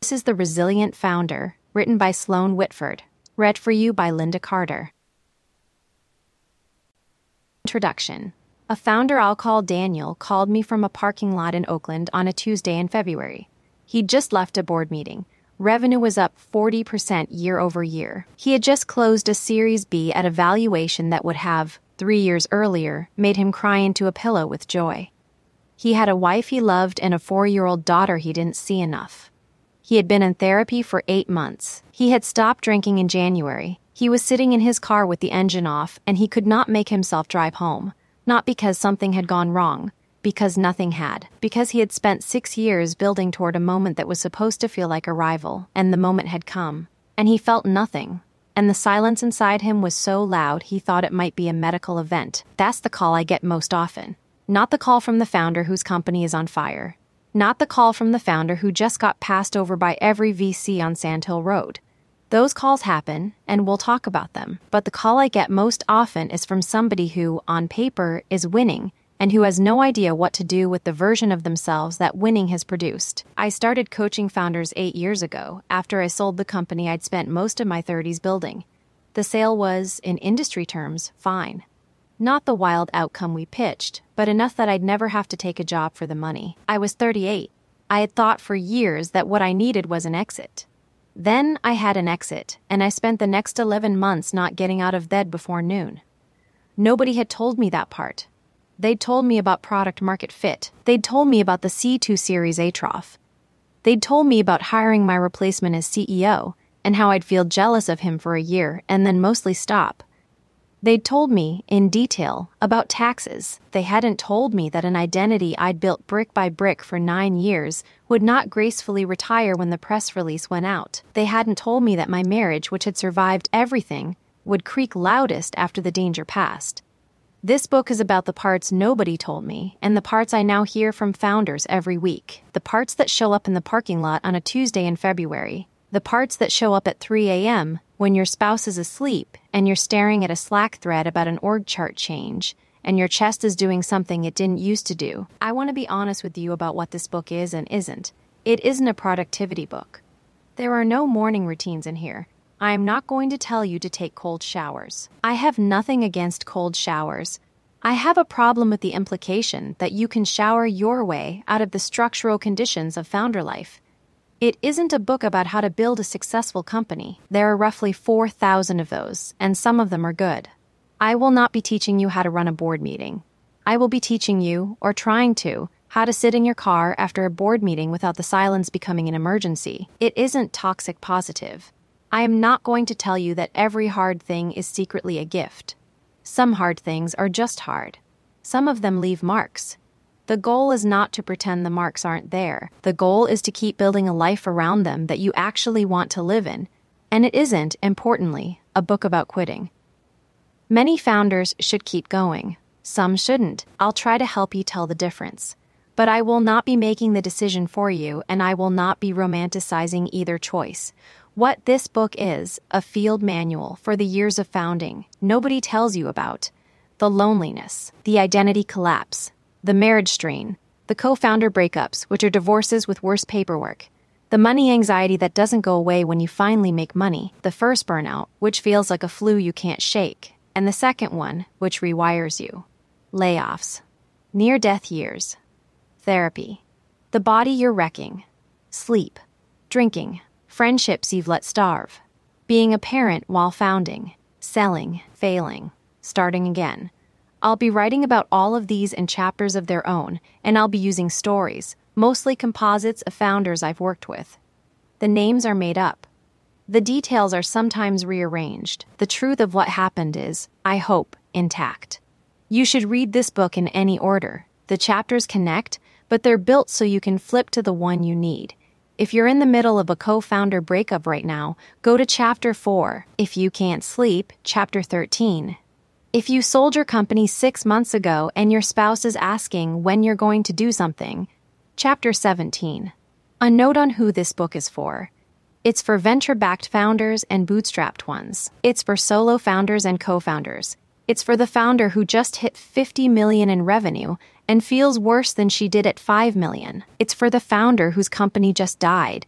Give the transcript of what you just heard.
This is The Resilient Founder, written by Sloan Whitford, read for you by Linda Carter. Introduction. A founder I'll call Daniel called me from a parking lot in Oakland on a Tuesday in February. He'd just left a board meeting. Revenue was up 40% year over year. He had just closed a Series B at a valuation that would have, 3 years earlier, made him cry into a pillow with joy. He had a wife he loved and a 4-year-old daughter he didn't see enough. He had been in therapy for 8 months. He had stopped drinking in January. He was sitting in his car with the engine off, and he could not make himself drive home. Not because something had gone wrong, because nothing had. Because he had spent 6 years building toward a moment that was supposed to feel like arrival, and the moment had come. And he felt nothing. And the silence inside him was so loud he thought it might be a medical event. That's the call I get most often. Not the call from the founder whose company is on fire. Not the call from the founder who just got passed over by every VC on Sand Hill Road. Those calls happen, and we'll talk about them. But the call I get most often is from somebody who, on paper, is winning, and who has no idea what to do with the version of themselves that winning has produced. I started coaching founders 8 years ago, after I sold the company I'd spent most of my 30s building. The sale was, in industry terms, fine. Not the wild outcome we pitched, but enough that I'd never have to take a job for the money. I was 38. I had thought for years that what I needed was an exit. Then I had an exit, and I spent the next 11 months not getting out of bed before noon. Nobody had told me that part. They'd told me about product market fit. They'd told me about the C2 Series A trough. They'd told me about hiring my replacement as CEO, and how I'd feel jealous of him for a year and then mostly stop. They'd told me, in detail, about taxes. They hadn't told me that an identity I'd built brick by brick for 9 years would not gracefully retire when the press release went out. They hadn't told me that my marriage, which had survived everything, would creak loudest after the danger passed. This book is about the parts nobody told me, and the parts I now hear from founders every week. The parts that show up in the parking lot on a Tuesday in February. The parts that show up at 3 a.m., when your spouse is asleep and you're staring at a Slack thread about an org chart change and your chest is doing something it didn't used to do. I want to be honest with you about what this book is and isn't. It isn't a productivity book. There are no morning routines in here. I am not going to tell you to take cold showers. I have nothing against cold showers. I have a problem with the implication that you can shower your way out of the structural conditions of founder life. It isn't a book about how to build a successful company. There are roughly 4,000 of those, and some of them are good. I will not be teaching you how to run a board meeting. I will be teaching you, or trying to, how to sit in your car after a board meeting without the silence becoming an emergency. It isn't toxic positive. I am not going to tell you that every hard thing is secretly a gift. Some hard things are just hard. Some of them leave marks. The goal is not to pretend the marks aren't there. The goal is to keep building a life around them that you actually want to live in. And it isn't, importantly, a book about quitting. Many founders should keep going. Some shouldn't. I'll try to help you tell the difference. But I will not be making the decision for you, and I will not be romanticizing either choice. What this book is, a field manual for the years of founding nobody tells you about. The loneliness, the identity collapse, the marriage strain, the co-founder breakups, which are divorces with worse paperwork, the money anxiety that doesn't go away when you finally make money, the first burnout, which feels like a flu you can't shake, and the second one, which rewires you. Layoffs, near-death years, therapy, the body you're wrecking, sleep, drinking, friendships you've let starve, being a parent while founding, selling, failing, starting again. I'll be writing about all of these in chapters of their own, and I'll be using stories, mostly composites of founders I've worked with. The names are made up. The details are sometimes rearranged. The truth of what happened is, I hope, intact. You should read this book in any order. The chapters connect, but they're built so you can flip to the one you need. If you're in the middle of a co-founder breakup right now, go to Chapter 4. If you can't sleep, Chapter 13. If you sold your company 6 months ago and your spouse is asking when you're going to do something, Chapter 17. A note on who this book is for. It's for venture-backed founders and bootstrapped ones. It's for solo founders and co-founders. It's for the founder who just hit $50 million in revenue and feels worse than she did at $5 million. It's for the founder whose company just died